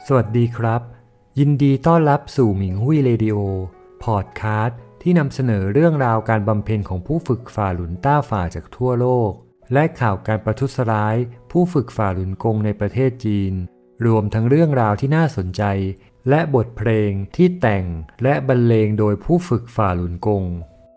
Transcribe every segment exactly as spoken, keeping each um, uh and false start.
สวัสดีครับยินดีต้อนรับสู่หมิงหุ้ยเรดิโอพอดคาสต์ที่นำเสนอเรื่องราวการบำเพ็ญของผู้ฝึกฝ่าหลุนต้าฝ่าจากทั่วโลกและข่าวการประทุษร้ายผู้ฝึกฝ่าหลุนกงในประเทศจีนรวมทั้งเรื่องราวที่น่าสนใจและบทเพลงที่แต่งและบรรเลงโดยผู้ฝึกฝ่าหลุนกง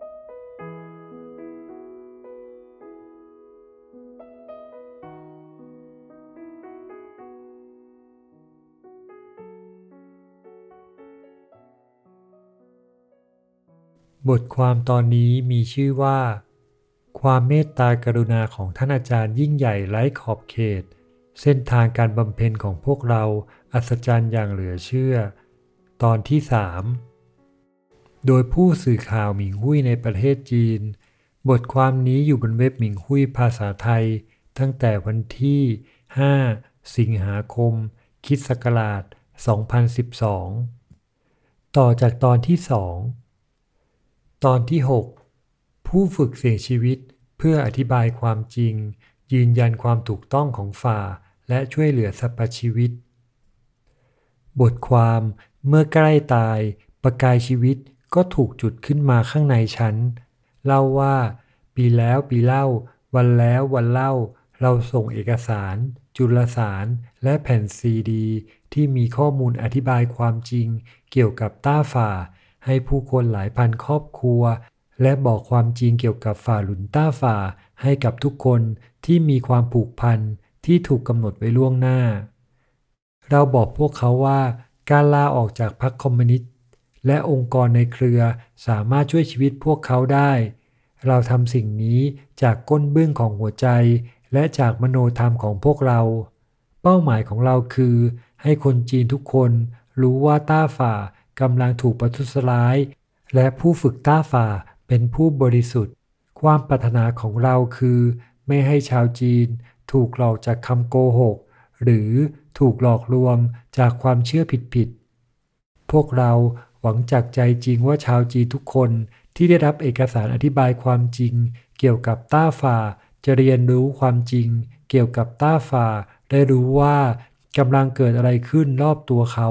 บทความตอนนี้มีชื่อว่าความเมตตากรุณาของท่านอาจารย์ยิ่งใหญ่ไร้ขอบเขตเส้นทางการบำเพ็ญของพวกเราอัศจรรย์อย่างเหลือเชื่อตอนที่สามโดยผู้สื่อข่าวหมิงหุ้ยในประเทศจีนบทความนี้อยู่บนเว็บหมิงหุ้ยภาษาไทยตั้งแต่วันที่ห้าสิงหาคมคริสต์ศักราชสองพันสิบสองต่อจากตอนที่สองตอนที่หกผู้ฝึกเสี่ยงชีวิตเพื่ออธิบายความจริงยืนยันความถูกต้องของฝ่าและช่วยเหลือสรรพชีวิตบทความเมื่อใกล้ตายประกายชีวิตก็ถูกจุดขึ้นมาข้างในฉันเล่าว่าปีแล้วปีเล่าวันแล้ววันเล่าเราส่งเอกสารจุลสารและแผ่นซีดีที่มีข้อมูลอธิบายความจริงเกี่ยวกับต้าฝ่าให้ผู้คนหลายพันครอบครัวและบอกความจริงเกี่ยวกับฝ่าหลุนต้าฝ่าให้กับทุกคนที่มีความผูกพันที่ถูกกำหนดไว้ล่วงหน้าเราบอกพวกเขาว่าการลาออกจากพรรคคอมมิวนิสต์และองค์กรในเครือสามารถช่วยชีวิตพวกเขาได้เราทำสิ่งนี้จากก้นเบื้องของหัวใจและจากมโนธรรมของพวกเราเป้าหมายของเราคือให้คนจีนทุกคนรู้ว่าต้าฝ่ากำลังถูกประทุษร้ายและผู้ฝึกต้าฝ่าเป็นผู้บริสุทธิ์ความปรารถนาของเราคือไม่ให้ชาวจีนถูกหลอกจากคำโกหกหรือถูกหลอกลวงจากความเชื่อผิดๆพวกเราหวังจากใจจริงว่าชาวจีนทุกคนที่ได้รับเอกสารอธิบายความจริงเกี่ยวกับต้าฝ่าจะเรียนรู้ความจริงเกี่ยวกับต้าฝ่าได้รู้ว่ากำลังเกิดอะไรขึ้นรอบตัวเขา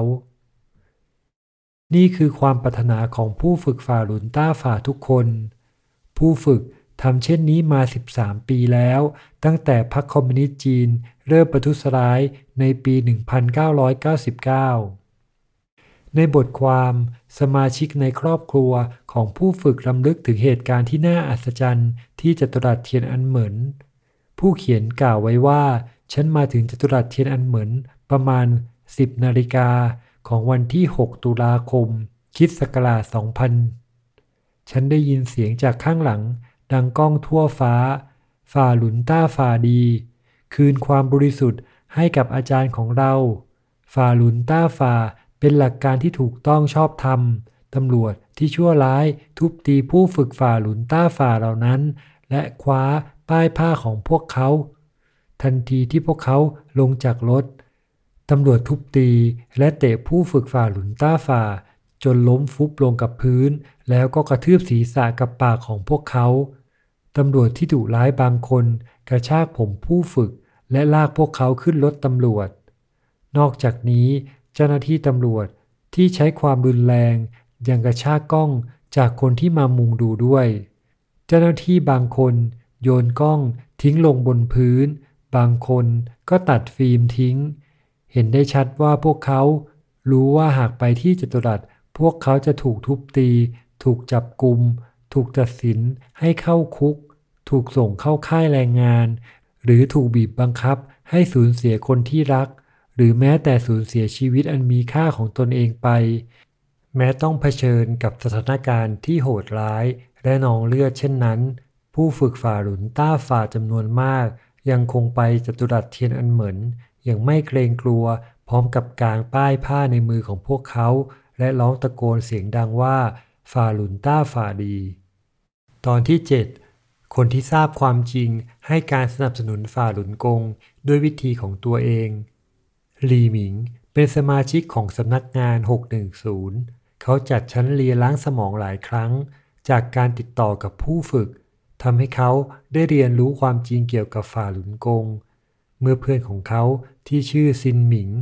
นี่คือความปรารถนาของผู้ฝึกฝ่าหลุนต้าฝ่าทุกคนผู้ฝึกทำเช่นนี้มาสิบสามปีแล้วตั้งแต่พรรคคอมมิวนิสต์จีนเริ่มประทุษร้ายในปีหนึ่งพันเก้าร้อยเก้าสิบเก้าในบทความสมาชิกในครอบครัวของผู้ฝึกรำลึกถึงเหตุการณ์ที่น่าอัศจรรย์ที่จัตุรัสเทียนอันเหมินผู้เขียนกล่าวไว้ว่าฉันมาถึงจัตุรัสเทียนอันเหมินประมาณสิบนาฬิกาของวันที่หกตุลาคมคริสต์ศักราชสองพันฉันได้ยินเสียงจากข้างหลังดังก้องทั่วฟ้าฝ่าหลุนต้าฝ่าดีคืนความบริสุทธิ์ให้กับอาจารย์ของเราฝ่าหลุนต้าฝ่าเป็นหลักการที่ถูกต้องชอบธรรมตำรวจที่ชั่วร้ายทุบตีผู้ฝึกฝ่าหลุนต้าฝ่าเหล่านั้นและคว้าป้ายผ้าของพวกเขาทันทีที่พวกเขาลงจากรถตำรวจทุบตีและเตะผู้ฝึกฝ่าหลุนต้าฝ่าจนล้มฟุบลงกับพื้นแล้วก็กระทืบศีรษะกับปากของพวกเขาตำรวจที่ดุร้ายบางคนกระชากผมผู้ฝึกและลากพวกเขาขึ้นรถตำรวจนอกจากนี้เจ้าหน้าที่ตำรวจที่ใช้ความรุนแรงยังกระชากกล้องจากคนที่มามุงดูด้วยเจ้าหน้าที่บางคนโยนกล้องทิ้งลงบนพื้นบางคนก็ตัดฟิล์มทิ้งเห็นได้ชัดว่าพวกเขารู้ว่าหากไปที่จัตุรัสพวกเขาจะถูกทุบตีถูกจับกุมถูกตัดสินให้เข้าคุกถูกส่งเข้าค่ายแรงงานหรือถูกบีบบังคับให้สูญเสียคนที่รักหรือแม้แต่สูญเสียชีวิตอันมีค่าของตนเองไปแม้ต้องเผชิญกับสถานการณ์ที่โหดร้ายและนองเลือดเช่นนั้นผู้ฝึกฝ่าหลุนต้าฝ่าจำนวนมากยังคงไปจัตุรัสเทียนอันเหมินอย่างไม่เกรงกลัวพร้อมกับกางป้ายผ้าในมือของพวกเขาและร้องตะโกนเสียงดังว่าฝ่าหลุนต้าฝ่าดีตอนที่เจ็ดคนที่ทราบความจริงให้การสนับสนุนฝ่าหลุนกงด้วยวิธีของตัวเองหลี่หมิงเป็นสมาชิกของสำนักงานหกหนึ่งศูนย์เขาจัดชั้นเรียนล้างสมองหลายครั้งจากการติดต่อกับผู้ฝึกทำให้เขาได้เรียนรู้ความจริงเกี่ยวกับฝ่าหลุนกงเมื่อเพื่อนของเขาที่ชื่อซินหมิง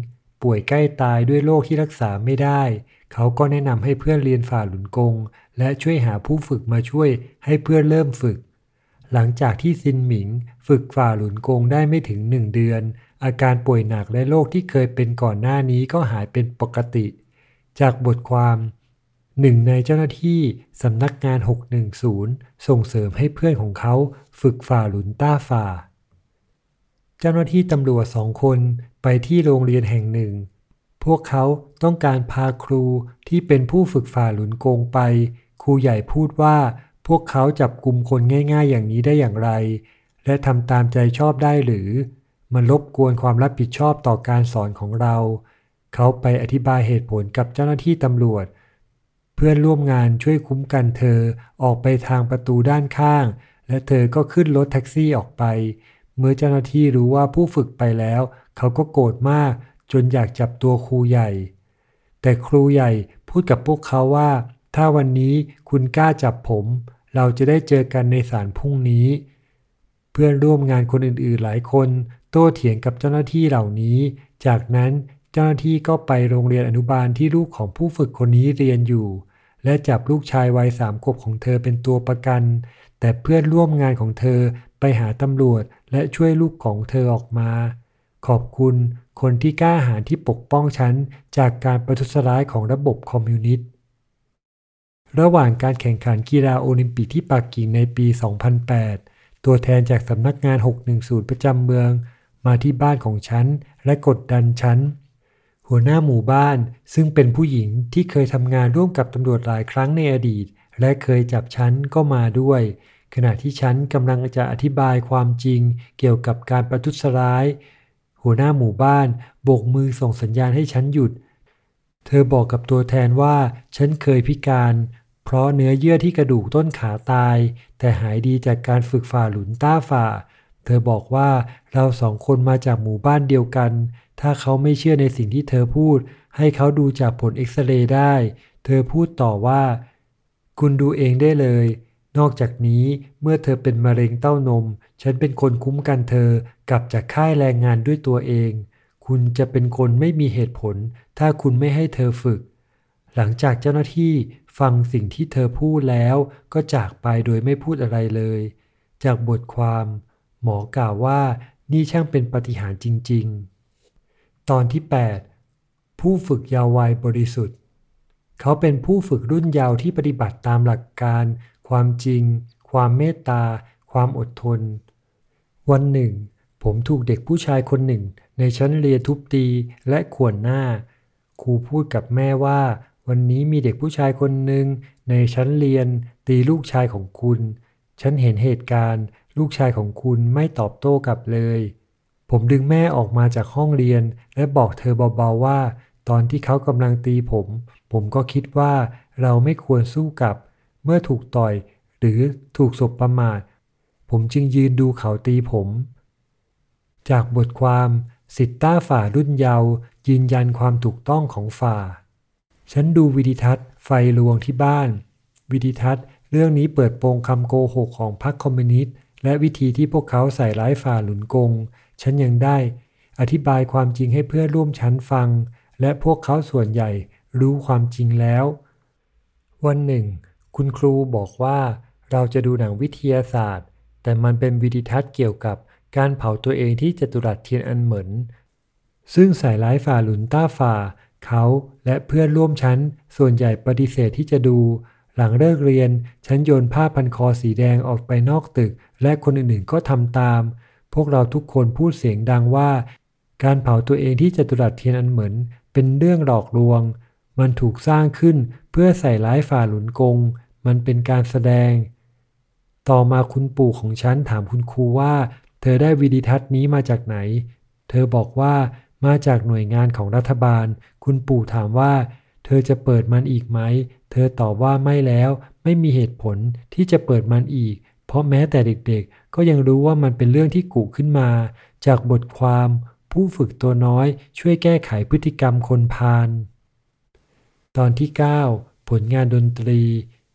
ป่วยใกล้ตายด้วยโรคที่รักษาไม่ได้เขาก็แนะนำให้เพื่อนเรียนฝ่าหลุนกงและช่วยหาผู้ฝึกมาช่วยให้เพื่อนเริ่มฝึกหลังจากที่ซินหมิงฝึกฝ่าหลุนกงได้ไม่ถึงหนึ่งเดือนอาการป่วยหนักและโรคที่เคยเป็นก่อนหน้านี้ก็หายเป็นปกติจากบทความหนึ่งในเจ้าหน้าที่สำนักงานหกหนึ่งศูนย์ส่งเสริมให้เพื่อนของเขาฝึกฝ่าหลุนต้าฝ่าเจ้าหน้าที่ตำรวจสองคนไปที่โรงเรียนแห่งหนึ่งพวกเขาต้องการพาครูที่เป็นผู้ฝึกฝ่าหลุนกงไปครูใหญ่พูดว่าพวกเขาจับกุมคนง่ายๆอย่างนี้ได้อย่างไรและทำตามใจชอบได้หรือมันรบกวนความรับผิดชอบต่อการสอนของเราเขาไปอธิบายเหตุผลกับเจ้าหน้าที่ตำรวจเพื่อนร่วมงานช่วยคุ้มกันเธอออกไปทางประตูด้านข้างและเธอก็ขึ้นรถแท็กซี่ออกไปเมื่อเจ้าหน้าที่รู้ว่าผู้ฝึกไปแล้วเขาก็โกรธมากจนอยากจับตัวครูใหญ่แต่ครูใหญ่พูดกับพวกเขาว่าถ้าวันนี้คุณกล้าจับผมเราจะได้เจอกันในศาลพรุ่งนี้เพื่อนร่วมงานคนอื่นๆหลายคนโต้เถียงกับเจ้าหน้าที่เหล่านี้จากนั้นเจ้าหน้าที่ก็ไปโรงเรียนอนุบาลที่ลูกของผู้ฝึกคนนี้เรียนอยู่และจับลูกชายวัยสามขวบของเธอเป็นตัวประกันแต่เพื่อนร่วมงานของเธอไปหาตำรวจและช่วยลูกของเธอออกมาขอบคุณคนที่กล้าหาญที่ปกป้องฉันจากการประทุษร้ายของระบบคอมมิวนิสต์ระหว่างการแข่งขันกีฬาโอลิมปิกที่ปักกิ่งในปี สองพันแปด ตัวแทนจากสำนักงานหกหนึ่งศูนย์ประจำเมืองมาที่บ้านของฉันและกดดันฉันหัวหน้าหมู่บ้านซึ่งเป็นผู้หญิงที่เคยทำงานร่วมกับตำรวจหลายครั้งในอดีตและเคยจับฉันก็มาด้วยขณะที่ฉันกำลังจะอธิบายความจริงเกี่ยวกับการประทุษร้ายหัวหน้าหมู่บ้านโบกมือส่งสัญญาณให้ฉันหยุดเธอบอกกับตัวแทนว่าฉันเคยพิการเพราะเนื้อเยื่อที่กระดูกต้นขาตายแต่หายดีจากการฝึกฝ่าหลุนต้าฝ่าเธอบอกว่าเราสองคนมาจากหมู่บ้านเดียวกันถ้าเขาไม่เชื่อในสิ่งที่เธอพูดให้เขาดูจากผลเอ็กซเรย์ได้เธอพูดต่อว่าคุณดูเองได้เลยนอกจากนี้เมื่อเธอเป็นมะเร็งเต้านมฉันเป็นคนคุ้มกันเธอกลับจากค่ายแรงงานด้วยตัวเองคุณจะเป็นคนไม่มีเหตุผลถ้าคุณไม่ให้เธอฝึกหลังจากเจ้าหน้าที่ฟังสิ่งที่เธอพูดแล้วก็จากไปโดยไม่พูดอะไรเลยจากบทความหมอกล่าวว่านี่ช่างเป็นปาฏิหาริย์จริงๆตอนที่ แปด ผู้ฝึกเยาว์วัยบริสุทธิ์เขาเป็นผู้ฝึกรุ่นเยาว์ที่ปฏิบัติตามหลักการความจริงความเมตตาความอดทนวันหนึ่งผมถูกเด็กผู้ชายคนหนึ่งในชั้นเรียนทุบตีและข่วนหน้าครูพูดกับแม่ว่าวันนี้มีเด็กผู้ชายคนหนึ่งในชั้นเรียนตีลูกชายของคุณฉันเห็นเหตุการณ์ลูกชายของคุณไม่ตอบโต้กลับเลยผมดึงแม่ออกมาจากห้องเรียนและบอกเธอเบาๆว่าตอนที่เขากำลังตีผมผมก็คิดว่าเราไม่ควรสู้กลับเมื่อถูกต่อยหรือถูกสบประมาทผมจึงยืนดูเขาตีผมจากบทความสิทธิต้าฝ่ารุ่นเยาว์ยืนยันความถูกต้องของฝ่าฉันดูวิดีทัศน์ไฟลวงที่บ้านวิดีทัศน์เรื่องนี้เปิดโปงคำโกหกของพรรคคอมมิวนิสต์และวิธีที่พวกเขาใส่ร้ายฝ่าหลุนกงฉันยังได้อธิบายความจริงให้เพื่อนร่วมชั้นฟังและพวกเขาส่วนใหญ่รู้ความจริงแล้ววันหนึ่งคุณครูบอกว่าเราจะดูหนังวิทยาศาสตร์แต่มันเป็นวิดีทัศน์เกี่ยวกับการเผาตัวเองที่จัตุรัสเทียนอันเหมินซึ่งใส่ร้ายฝ่าหลุนต้าฝ่าเขาและเพื่อนร่วมชั้นส่วนใหญ่ปฏิเสธที่จะดูหลังเลิกเรียนฉันโยนผ้าพันคอสีแดงออกไปนอกตึกและคนอื่นๆก็ทำตามพวกเราทุกคนพูดเสียงดังว่าการเผาตัวเองที่จัตุรัสเทียนอันเหมินเป็นเรื่องหลอกลวงมันถูกสร้างขึ้นเพื่อใส่ร้ายฝ่าหลุนกงมันเป็นการแสดงต่อมาคุณปู่ของฉันถามคุณครูว่าเธอได้วิดีทัศน์นี้มาจากไหนเธอบอกว่ามาจากหน่วยงานของรัฐบาลคุณปู่ถามว่าเธอจะเปิดมันอีกไหมเธอตอบว่าไม่แล้วไม่มีเหตุผลที่จะเปิดมันอีกเพราะแม้แต่เด็กๆก็ยังรู้ว่ามันเป็นเรื่องที่กุขึ้นมาจากบทความผู้ฝึกตัวน้อยช่วยแก้ไขพฤติกรรมคนพาลตอนที่ เก้า ผลงานดนตรี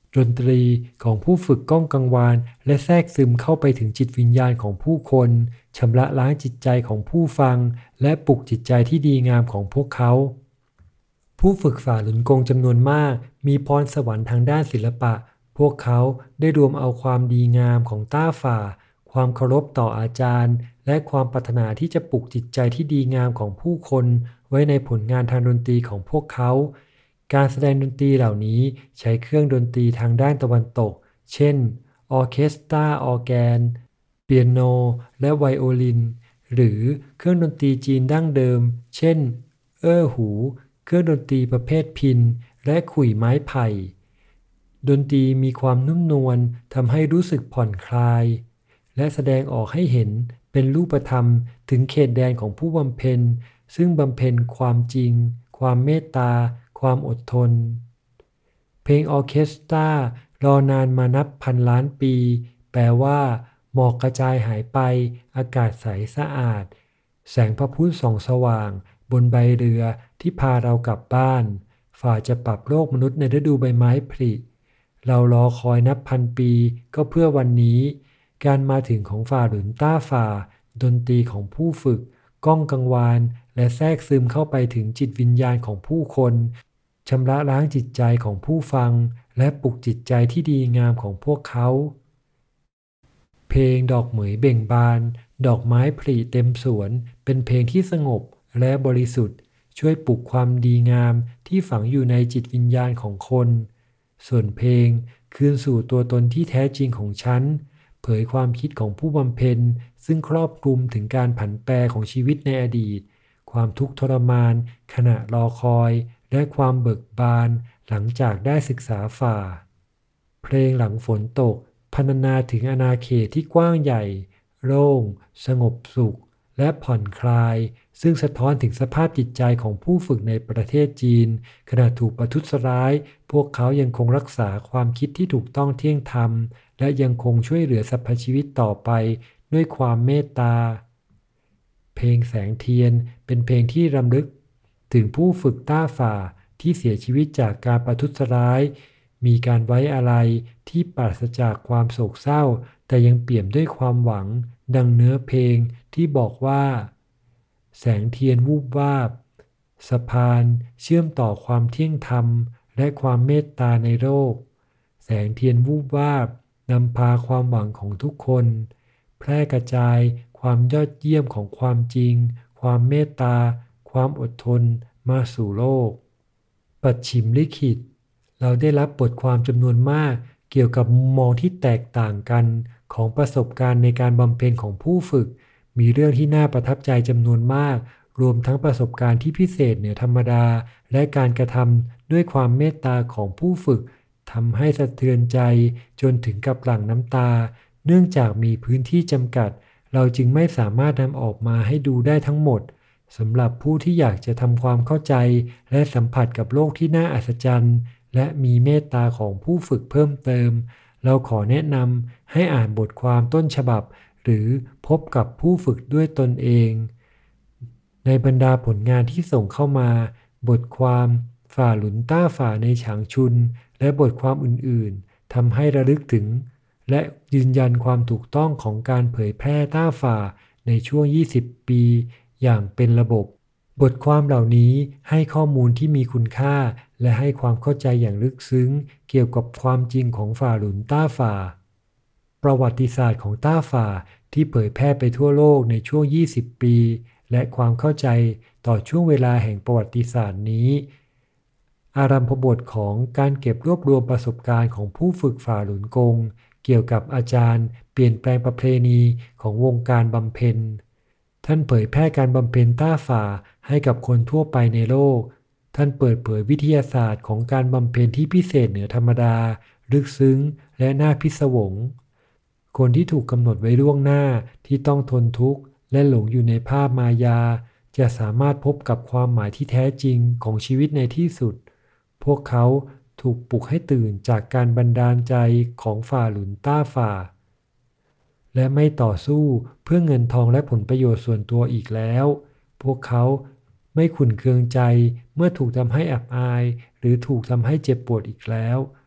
ดนตรีของผู้ฝึกก้องกังวานและแทรกซึมเข้าไปถึงจิตวิญญาณของผู้คนชำระล้างจิตใจของผู้ฟังและปลุกจิตใจที่ดีงามของพวกเขาผู้ฝึกฝ่าหลุนกงจำนวนมากมีพรสวรรค์ทางด้านศิลปะพวกเขาได้รวมเอาความดีงามของต้าฝ่าความเคารพต่ออาจารย์และความปรารถนาที่จะปลุกจิตใจที่ดีงามของผู้คนไว้ในผลงานทางดนตรีของพวกเขาการแสดงดนตรีเหล่านี้ใช้เครื่องดนตรีทางด้านตะวันตกเช่นออร์เคสตราออร์แกนเปียโนและไวโอลินหรือเครื่องดนตรีจีนดั้งเดิมเช่นเอ้อหูเครื่องดนตรีประเภทพิณและขลุ่ยไม้ไผ่ดนตรีมีความนุ่มนวลทำให้รู้สึกผ่อนคลายและแสดงออกให้เห็นเป็นรูปธรรมถึงเขตแดนของผู้บำเพ็ญซึ่งบำเพ็ญความจริงความเมตตาความอดทนเพลงออร์เคสตรารอนานมานับพันล้านปีแปลว่าหมอกกระจายหายไปอากาศใสสะอาดแสงพระพุธส่องสว่างบนใบเรือที่พาเรากลับบ้านฝ่าจะปรับโลกมนุษย์ในฤดูใบไม้ผลิเรารอคอยนับพันปีก็เพื่อวันนี้การมาถึงของฝ่าหลุนต้าฝ่าดนตรีของผู้ฝึกก้องกังวานและแทรกซึมเข้าไปถึงจิตวิญญาณของผู้คนชำระล้างจิตใจของผู้ฟังและปลุกจิตใจที่ดีงามของพวกเขาเพลงดอกเหมยเบ่งบานดอกไม้ผลิเต็มสวนเป็นเพลงที่สงบและบริสุทธิ์ช่วยปลุกความดีงามที่ฝังอยู่ในจิตวิญญาณของคนส่วนเพลงคืนสู่ตัวตนที่แท้จริงของฉันเผยความคิดของผู้บำเพ็ญซึ่งครอบคลุมถึงการผันแปรของชีวิตในอดีตความทุกข์ทรมานขณะรอคอยและความเบิกบานหลังจากได้ศึกษาฝ่าเพลงหลังฝนตกพรรณนาถึงอาณาเขตที่กว้างใหญ่โล่งสงบสุขและผ่อนคลายซึ่งสะท้อนถึงสภาพจิตใจของผู้ฝึกในประเทศจีนขณะถูกประทุษร้ายพวกเขายังคงรักษาความคิดที่ถูกต้องเที่ยงธรรมและยังคงช่วยเหลือสรรพชีวิตต่อไปด้วยความเมตตาเพลงแสงเทียนเป็นเพลงที่รำลึกถึงผู้ฝึกต้าฝ่าที่เสียชีวิตจากการประทุษร้ายมีการไว้อาลัยที่ปราศจากความโศกเศร้าแต่ยังเปี่ยมด้วยความหวังดังเนื้อเพลงที่บอกว่าแสงเทียนวูบวาบสะพานเชื่อมต่อความเที่ยงธรรมและความเมตตาในโลกแสงเทียนวูบวาบนำพาความหวังของทุกคนแพร่กระจายความยอดเยี่ยมของความจริงความเมตตาความอดทนมาสู่โลกปัจฉิมลิขิตเราได้รับบทความจำนวนมากเกี่ยวกับมุมมองที่แตกต่างกันของประสบการณ์ในการบำเพ็ญของผู้ฝึกมีเรื่องที่น่าประทับใจจำนวนมากรวมทั้งประสบการณ์ที่พิเศษเหนือธรรมดาและการกระทำด้วยความเมตตาของผู้ฝึกทำให้สะเทือนใจจนถึงกับหลั่งน้ำตาเนื่องจากมีพื้นที่จำกัดเราจึงไม่สามารถนำออกมาให้ดูได้ทั้งหมดสำหรับผู้ที่อยากจะทำความเข้าใจและสัมผัสกับโลกที่น่าอัศจรรย์และมีเมตตาของผู้ฝึกเพิ่มเติมเราขอแนะนำให้อ่านบทความต้นฉบับหรือพบกับผู้ฝึกด้วยตนเองในบรรดาผลงานที่ส่งเข้ามาบทความฝ่าหลุนต้าฝ่าในฉางชุนและบทความอื่นๆทำให้ระลึกถึงและยืนยันความถูกต้องของการเผยแพร่ต้าฝ่าในช่วงยี่สิบปีอย่างเป็นระบบบทความเหล่านี้ให้ข้อมูลที่มีคุณค่าและให้ความเข้าใจอย่างลึกซึ้งเกี่ยวกับความจริงของฝ่าหลุนต้าฝ่าประวัติศาสตร์ของต้าฝ่าที่เผยแพร่ไปทั่วโลกในช่วงยี่สิบปีและความเข้าใจต่อช่วงเวลาแห่งประวัติศาสตร์นี้อารัมภบทของการเก็บรวบรวมประสบการณ์ของผู้ฝึกฝ่าหลุนกงเกี่ยวกับอาจารย์เปลี่ยนแปลงประเพณีของวงการบำเพ็ญท่านเผยแพร่การบำเพ็ญต้าฝ่าให้กับคนทั่วไปในโลกท่านเปิดเผยวิทยาศาสตร์ของการบำเพ็ญที่พิเศษเหนือธรรมดาลึกซึ้งและน่าพิศวงคนที่ถูกกำหนดไว้ล่วงหน้าที่ต้องทนทุกข์และหลงอยู่ในภาพมายาจะสามารถพบกับความหมายที่แท้จริงของชีวิตในที่สุดพวกเขาถูกปลุกให้ตื่นจากการบันดาลใจของฝ่าหลุนต้าฝ่าและไม่ต่อสู้เพื่อเงินทองและผลประโยชน์ส่วนตัวอีกแล้วพวกเขาไม่ขุ่นเคืองใจเมื่อถูกทำให้อับอายหรือถูกทำให้เจ็บปวดอีกแล้ว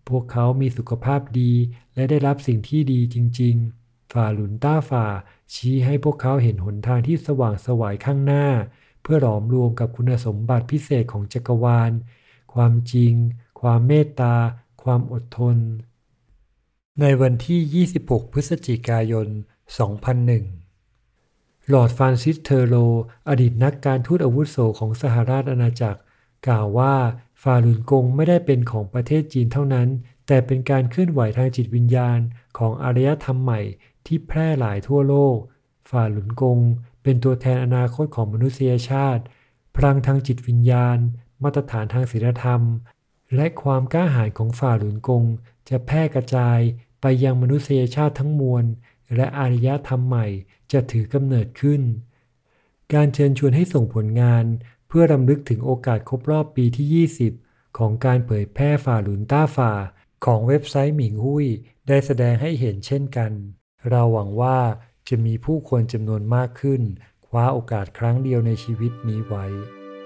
พวกเขามีสุขภาพดีและได้รับสิ่งที่ดีจริงๆฝ่าหลุนต้าฝ่าชี้ให้พวกเขาเห็นหนทางที่สว่างไสวข้างหน้าเพื่อหลอมรวมกับคุณสมบัติพิเศษของจักรวาลความจริงความเมตตาความอดทนในวันที่ ยี่สิบหก พฤศจิกายน สองพันหนึ่ง ลอร์ดฟรานซิสเทอโรอดีตนักการทูตอาวุโสของสหราชอาณาจักรกล่าวว่าฝ่าหลุนกงไม่ได้เป็นของประเทศจีนเท่านั้นแต่เป็นการเคลื่อนไหวทางจิตวิญญาณของอารยธรรมใหม่ที่แพร่หลายทั่วโลกฝ่าหลุนกงเป็นตัวแทนอนาคตของมนุษยชาติพลังทางจิตวิญญาณมาตรฐานทางศีลธรรมและความกล้าหาญของฝ่าหลุนกงจะแพร่กระจายไปยังมนุษยชาติทั้งมวลและอารยธรรมใหม่จะถือกำเนิดขึ้นการเชิญชวนให้ส่งผลงานเพื่อรำลึกถึงโอกาสครบรอบปีที่ ยี่สิบ ของการเผยแพร่ฝ่าหลุนต้าฝ่าของเว็บไซต์หมิงหุ้ยได้แสดงให้เห็นเช่นกันเราหวังว่าจะมีผู้คนจำนวนมากขึ้นคว้าโอกาสครั้งเดียวในชีวิตนี้ไว้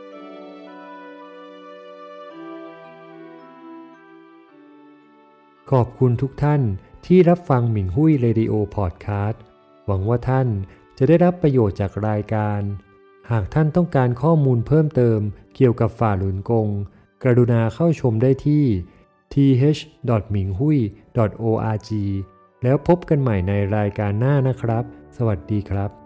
ขอบคุณทุกท่านที่รับฟังหมิงหุ้ยเรดิโอพอดคาสต์หวังว่าท่านจะได้รับประโยชน์จากรายการหากท่านต้องการข้อมูลเพิ่มเติมเกี่ยวกับฝ่าหลุนกงกรุณาเข้าชมได้ที่ ที เอช ดอท มิงหุ้ย ดอท โอ อาร์ จี แล้วพบกันใหม่ในรายการหน้านะครับสวัสดีครับ